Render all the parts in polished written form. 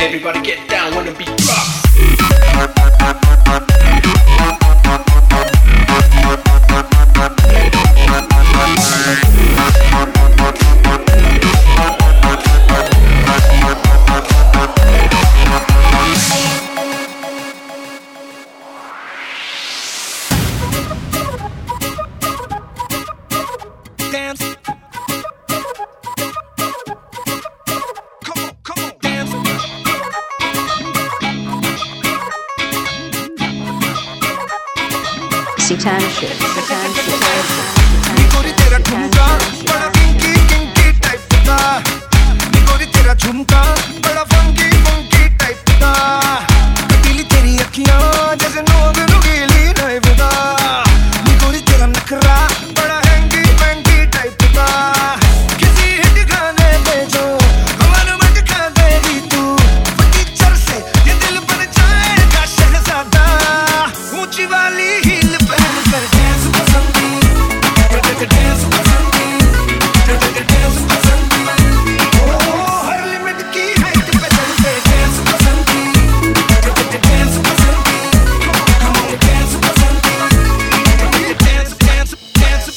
Everybody get down when the beat drops. Dance. Come on, dance. Satanic. निकोरी तेरा ठुमका बड़ा kinky kinky type का निकोरी तेरा झुमका बड़ा फंकी फंकी टाइप का पतीली तेरी अखियां जैसे नोग नुकीली टाइप का निकोरी तेरा नखरा बड़ा हैंगी हैंगी टाइप का किसी हिट गाने पे जो हमारा मत खा देगी तू फटीचर से ये दिल बन जाएगा शहजादा ऊंची वाली हील पहन कर डांस पसंदी dance dance हर लिमिट की हाइट पे चलते dance पसंदी dance पसंदी come on dance पसंदी dance dance dance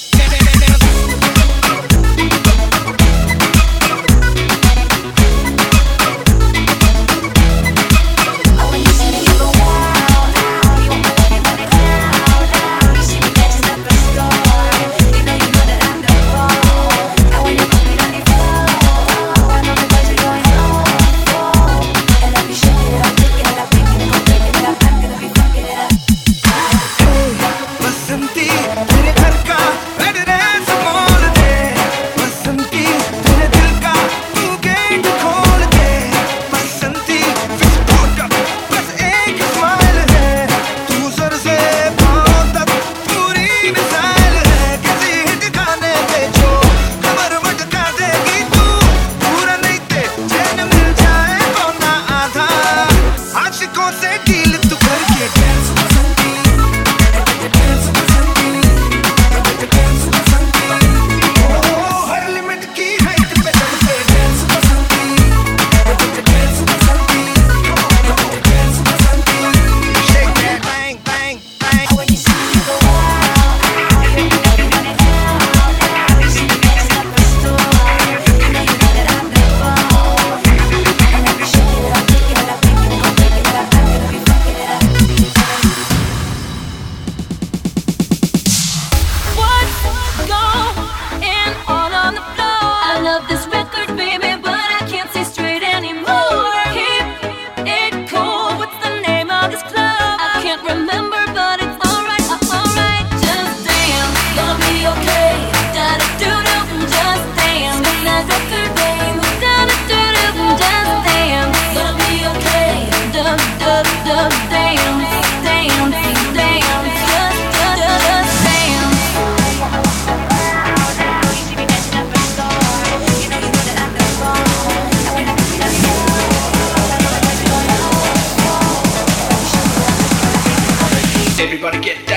बसंती तेरे घर का एड्रेस बोल दे बसंती तेरे दिल का तू गेट खोल दे बसंती विस्फोट बस एक स्माइल है तू सर से पांव तक पूरी मिसाइल है किसी हिट गाने पे जो कमर मटका देगी तू पूरा नहीं ते चैन मिल जाए कोना आधा आशिकों से डील तू करके डांस पसंदी हर लिमिट की हाइट पे चलते डांस पसंदी डांस पसंदी डांस पसंदी shake that bang bang bang when you see me go out you know you see me dancing up the store you know that I'm the bomb and let me shake it up take it up make it go break it up I'm gonna be fucking it up What's going on the floor? I love this record, baby, but I can't see straight anymore. Keep it cool. What's the name of this club? I can't remember, but it's alright, alright. Just dance, gonna be okay. Da da do do, just dance. Spin that record, baby. Da da do do, just dance, gonna be okay. Da da da dance, dance, dance. Just dance. Everybody get